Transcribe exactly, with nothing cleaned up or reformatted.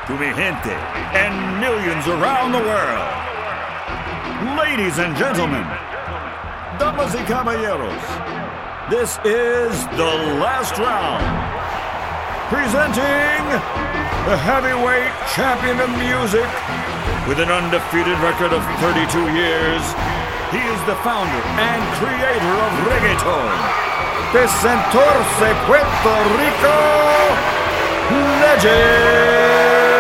to mi gente and millions around the world. Ladies and gentlemen, damas y caballeros, this is the last round. Presenting the heavyweight champion of music with an undefeated record of thirty-two years. He is the founder and creator of reggaeton. De Santurce, Puerto Rico, Legend.